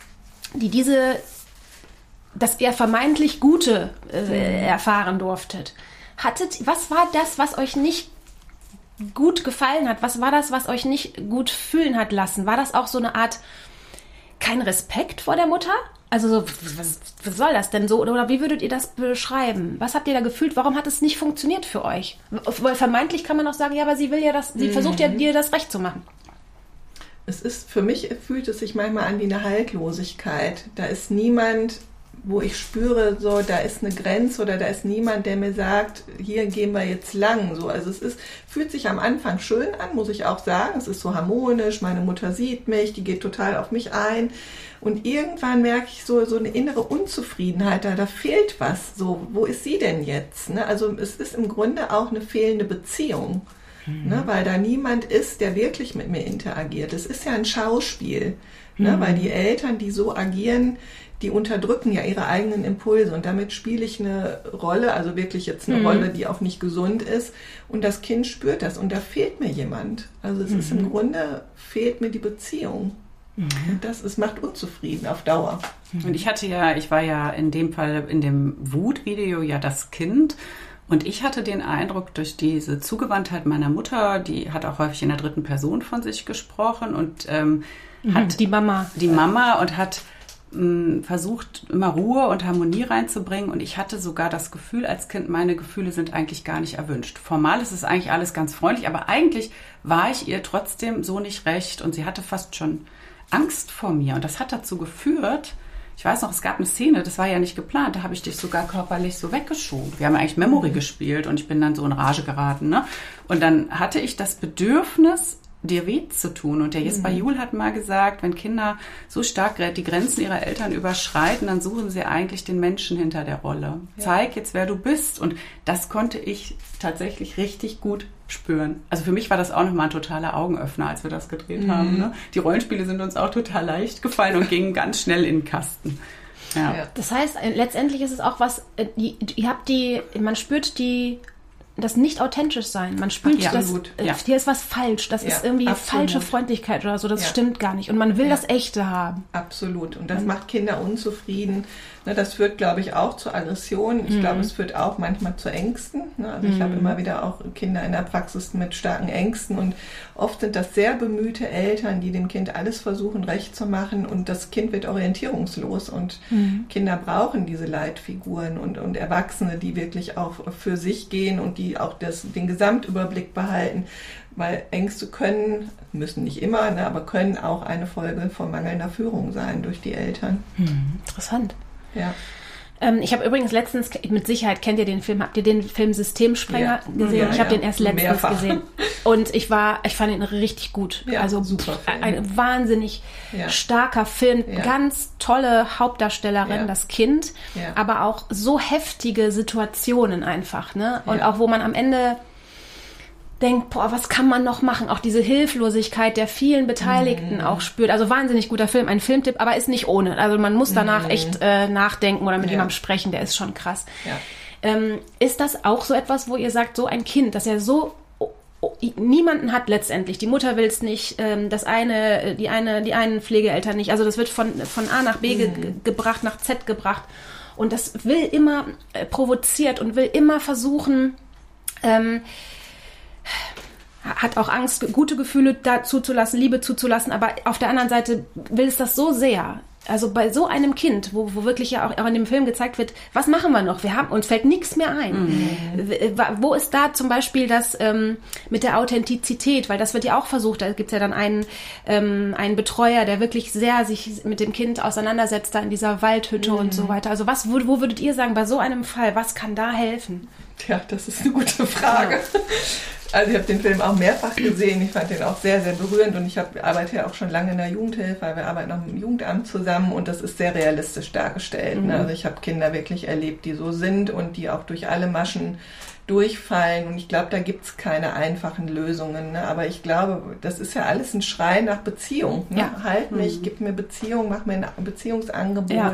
das eher vermeintlich Gute erfahren durftet. Was war das, was euch nicht gut gefallen hat? Was war das, was euch nicht gut fühlen hat lassen? War das auch so eine Art, kein Respekt vor der Mutter? Also so, was soll das denn so? Oder wie würdet ihr das beschreiben? Was habt ihr da gefühlt? Warum hat es nicht funktioniert für euch? Weil vermeintlich kann man auch sagen, ja, aber sie versucht ja, dir das recht zu machen. Für mich fühlt es sich manchmal an wie eine Haltlosigkeit. Da ist niemand, wo ich spüre, so, da ist eine Grenze oder da ist niemand, der mir sagt, hier gehen wir jetzt lang. So, also fühlt sich am Anfang schön an, muss ich auch sagen. Es ist so harmonisch, meine Mutter sieht mich, die geht total auf mich ein. Und irgendwann merke ich so eine innere Unzufriedenheit, da fehlt was. So, wo ist sie denn jetzt? Ne? Also es ist im Grunde auch eine fehlende Beziehung. Ne? Weil da niemand ist, der wirklich mit mir interagiert. Es ist ja ein Schauspiel. Ne? Weil die Eltern, die so agieren, die unterdrücken ja ihre eigenen Impulse und damit spiele ich eine Rolle, also wirklich jetzt eine Rolle, die auch nicht gesund ist und das Kind spürt das und da fehlt mir jemand. Also es ist im Grunde, fehlt mir die Beziehung. Und es macht unzufrieden auf Dauer. Und ich war ja in dem Fall in dem Wutvideo ja das Kind. Und ich hatte den Eindruck, durch diese Zugewandtheit meiner Mutter, die hat auch häufig in der 3. Person von sich gesprochen und hat die Mama und hat versucht, immer Ruhe und Harmonie reinzubringen. Und ich hatte sogar das Gefühl als Kind, meine Gefühle sind eigentlich gar nicht erwünscht. Formal ist es eigentlich alles ganz freundlich, aber eigentlich war ich ihr trotzdem so nicht recht. Und sie hatte fast schon Angst vor mir. Und das hat dazu geführt, ich weiß noch, es gab eine Szene, das war ja nicht geplant, da habe ich dich sogar körperlich so weggeschoben. Wir haben eigentlich Memory gespielt und ich bin dann so in Rage geraten. Ne? Und dann hatte ich das Bedürfnis, dir weh zu tun. Und der Jesper Juhl hat mal gesagt, wenn Kinder so stark die Grenzen ihrer Eltern überschreiten, dann suchen sie eigentlich den Menschen hinter der Rolle. Ja. Zeig jetzt, wer du bist. Und das konnte ich tatsächlich richtig gut spüren. Also für mich war das auch nochmal ein totaler Augenöffner, als wir das gedreht haben. Ne? Die Rollenspiele sind uns auch total leicht gefallen und gingen ganz schnell in den Kasten. Ja. Das heißt, letztendlich ist es auch was, man spürt das nicht authentisch sein. Man spürt, hier ist was falsch. Das ist irgendwie falsche Freundlichkeit oder so. Das stimmt gar nicht. Und man will das Echte haben. Absolut. Und das macht Kinder unzufrieden. Das führt, glaube ich, auch zu Aggressionen. Ich glaube, es führt auch manchmal zu Ängsten. Also ich habe immer wieder auch Kinder in der Praxis mit starken Ängsten. Und oft sind das sehr bemühte Eltern, die dem Kind alles versuchen, recht zu machen. Und das Kind wird orientierungslos. Und Kinder brauchen diese Leitfiguren und Erwachsene, die wirklich auch für sich gehen und die auch den Gesamtüberblick behalten, weil Ängste müssen nicht immer, aber können auch eine Folge von mangelnder Führung sein durch die Eltern. Interessant. Ja. Ich habe übrigens letztens, mit Sicherheit kennt ihr den Film, habt ihr den Film Systemsprenger gesehen? Ich habe den erst letztens gesehen. Und ich fand ihn richtig gut. Ja, also super Film. Ein wahnsinnig starker Film, ganz tolle Hauptdarstellerin, das Kind, aber auch so heftige Situationen einfach, ne? Und auch wo man am Ende denkt, was kann man noch machen? Auch diese Hilflosigkeit der vielen Beteiligten auch spürt. Also wahnsinnig guter Film, ein Filmtipp, aber ist nicht ohne. Also man muss danach echt nachdenken oder mit jemandem sprechen, der ist schon krass. Ja. Ist das auch so etwas, wo ihr sagt, so ein Kind, das ja so niemanden hat letztendlich. Die Mutter will es nicht, die einen Pflegeeltern nicht. Also das wird von A nach B gebracht, nach Z gebracht. Und das will immer provoziert und will immer versuchen, hat auch Angst, gute Gefühle da zuzulassen, Liebe zuzulassen, aber auf der anderen Seite will es das so sehr. Also bei so einem Kind, wo wirklich ja auch in dem Film gezeigt wird, was machen wir noch? Uns fällt nichts mehr ein. Wo ist da zum Beispiel das mit der Authentizität? Weil das wird ja auch versucht. Da gibt es ja dann einen Betreuer, der wirklich sehr sich mit dem Kind auseinandersetzt, da in dieser Waldhütte und so weiter. Also wo würdet ihr sagen, bei so einem Fall, was kann da helfen? Tja, das ist eine gute Frage. Ja. Also ich habe den Film auch mehrfach gesehen. Ich fand den auch sehr, sehr berührend und ich arbeite ja auch schon lange in der Jugendhilfe, weil wir arbeiten auch im Jugendamt zusammen und das ist sehr realistisch dargestellt. Also ich habe Kinder wirklich erlebt, die so sind und die auch durch alle Maschen durchfallen und ich glaube, da gibt es keine einfachen Lösungen. Ne? Aber ich glaube, das ist ja alles ein Schrei nach Beziehung. Ne? Ja. Halt mich, gib mir Beziehung, mach mir ein Beziehungsangebot. Ja,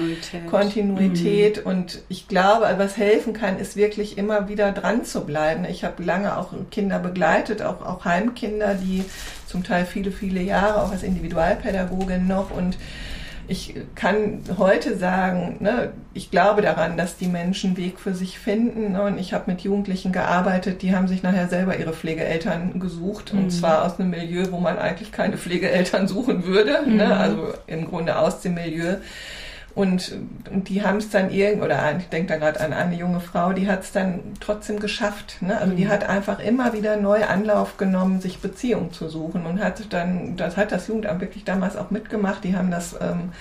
Kontinuität. Und ich glaube, was helfen kann, ist wirklich immer wieder dran zu bleiben. Ich habe lange auch Kinder begleitet, auch Heimkinder, die zum Teil viele, viele Jahre auch als Individualpädagogin noch und ich kann heute sagen, ne, ich glaube daran, dass die Menschen einen Weg für sich finden. Ne, und ich habe mit Jugendlichen gearbeitet, die haben sich nachher selber ihre Pflegeeltern gesucht. Und zwar aus einem Milieu, wo man eigentlich keine Pflegeeltern suchen würde. Ne, also im Grunde aus dem Milieu. Und die haben es dann ich denke da gerade an eine junge Frau, die hat es dann trotzdem geschafft. Ne? Also die hat einfach immer wieder neu Anlauf genommen, sich Beziehung zu suchen und hat das Jugendamt wirklich damals auch mitgemacht. Die haben das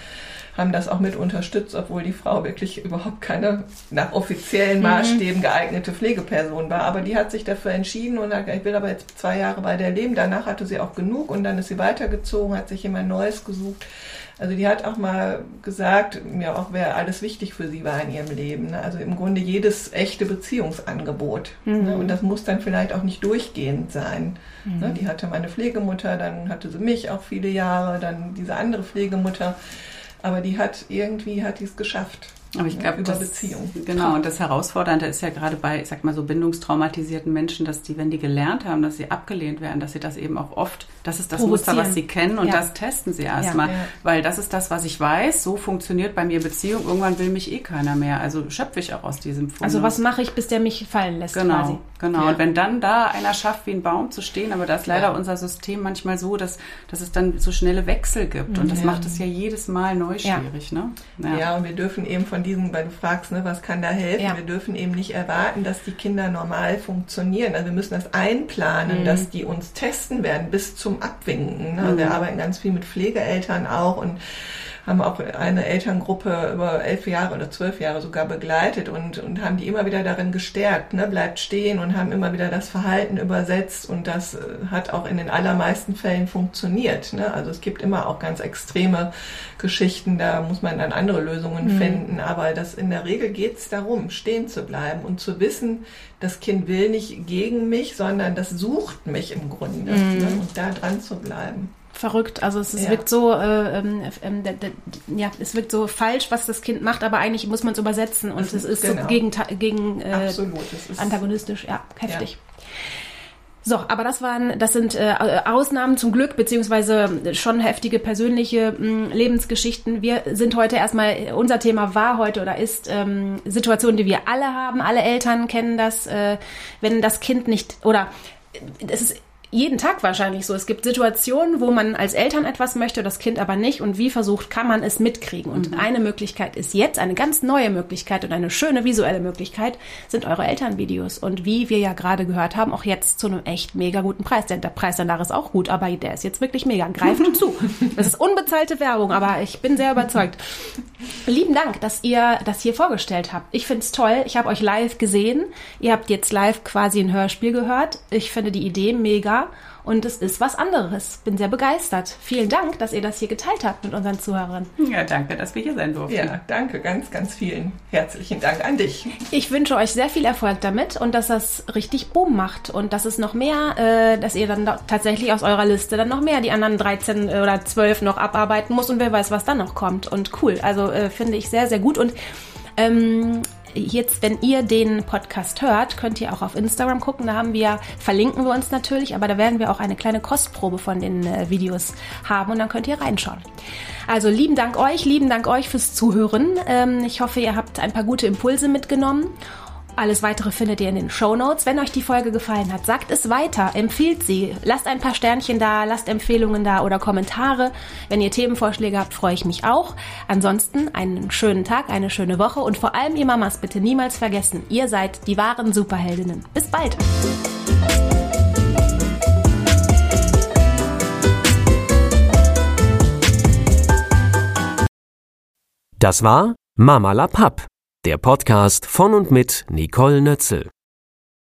auch mit unterstützt, obwohl die Frau wirklich überhaupt keine nach offiziellen Maßstäben geeignete Pflegeperson war. Aber die hat sich dafür entschieden und hat gesagt, ich will aber jetzt 2 Jahre bei der leben. Danach hatte sie auch genug und dann ist sie weitergezogen, hat sich jemand Neues gesucht. Also die hat auch mal gesagt, ja, auch wäre alles wichtig für sie war in ihrem Leben. Ne? Also im Grunde jedes echte Beziehungsangebot. Ne? Und das muss dann vielleicht auch nicht durchgehend sein. Ne? Die hatte meine Pflegemutter, dann hatte sie mich auch viele Jahre, dann diese andere Pflegemutter. Aber die hat es geschafft. Aber ich glaube, über Beziehung. Genau, und das Herausfordernde ist ja gerade bei, ich sag mal so bindungstraumatisierten Menschen, dass die, wenn die gelernt haben, dass sie abgelehnt werden, dass sie das eben auch oft, das ist das Muster, was sie kennen und das testen sie erstmal. Ja. Weil das ist das, was ich weiß, so funktioniert bei mir Beziehung, irgendwann will mich keiner mehr. Also schöpfe ich auch aus diesem Fundus. Also was mache ich, bis der mich fallen lässt quasi. Genau. Ja. Und wenn dann da einer schafft, wie ein Baum zu stehen, aber da ist leider unser System manchmal so, dass es dann so schnelle Wechsel gibt und das macht es ja jedes Mal neu schwierig. Ne? Ja, und wir dürfen eben von weil du fragst, ne, was kann da helfen? Ja. Wir dürfen eben nicht erwarten, dass die Kinder normal funktionieren. Also wir müssen das einplanen, dass die uns testen werden bis zum Abwinken. Ne? Wir arbeiten ganz viel mit Pflegeeltern auch und haben auch eine Elterngruppe über 11 Jahre oder 12 Jahre sogar begleitet und haben die immer wieder darin gestärkt, ne, bleibt stehen und haben immer wieder das Verhalten übersetzt und das hat auch in den allermeisten Fällen funktioniert. Ne? Also es gibt immer auch ganz extreme Geschichten, da muss man dann andere Lösungen finden, aber in der Regel geht es darum, stehen zu bleiben und zu wissen, das Kind will nicht gegen mich, sondern das sucht mich im Grunde ne? Und da dran zu bleiben. Verrückt, also es wirkt so, es wirkt so falsch, was das Kind macht, aber eigentlich muss man es übersetzen und es ist so gegen Absolut, das ist antagonistisch, heftig. Ja. So, aber das sind Ausnahmen zum Glück, beziehungsweise schon heftige persönliche Lebensgeschichten. Wir sind heute erstmal, unser Thema war heute oder ist Situationen, die wir alle haben. Alle Eltern kennen das, wenn das Kind nicht, oder es ist jeden Tag wahrscheinlich so. Es gibt Situationen, wo man als Eltern etwas möchte, das Kind aber nicht. Und wie versucht, kann man es mitkriegen? Und eine Möglichkeit ist jetzt, eine ganz neue Möglichkeit und eine schöne visuelle Möglichkeit, sind eure Elternvideos. Und wie wir ja gerade gehört haben, auch jetzt zu einem echt mega guten Preis. Denn der Preis danach ist auch gut, aber der ist jetzt wirklich mega. Greift zu. Das ist unbezahlte Werbung, aber ich bin sehr überzeugt. Lieben Dank, dass ihr das hier vorgestellt habt. Ich finde es toll. Ich habe euch live gesehen. Ihr habt jetzt live quasi ein Hörspiel gehört. Ich finde die Idee mega. Und es ist was anderes. Bin sehr begeistert. Vielen Dank, dass ihr das hier geteilt habt mit unseren Zuhörern. Ja, danke, dass wir hier sein durften. Ja, danke. Ganz, ganz vielen herzlichen Dank an dich. Ich wünsche euch sehr viel Erfolg damit und dass das richtig Boom macht und dass es noch mehr, dass ihr dann tatsächlich aus eurer Liste dann noch mehr die anderen 13 oder 12 noch abarbeiten muss und wer weiß, was dann noch kommt. Und cool, also finde ich sehr, sehr gut. Und jetzt, wenn ihr den Podcast hört, könnt ihr auch auf Instagram gucken. Da verlinken wir uns natürlich, aber da werden wir auch eine kleine Kostprobe von den Videos haben und dann könnt ihr reinschauen. Also lieben Dank euch fürs Zuhören. Ich hoffe, ihr habt ein paar gute Impulse mitgenommen Alles Weitere findet ihr in den Shownotes. Wenn euch die Folge gefallen hat, sagt es weiter, empfiehlt sie. Lasst ein paar Sternchen da, lasst Empfehlungen da oder Kommentare. Wenn ihr Themenvorschläge habt, freue ich mich auch. Ansonsten einen schönen Tag, eine schöne Woche und vor allem ihr Mamas bitte niemals vergessen, ihr seid die wahren Superheldinnen. Bis bald! Das war Mama la Papp, der Podcast von und mit Nicole Nötzel.